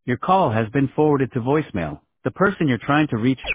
Your call has been forwarded to voicemail. The person you're trying to reach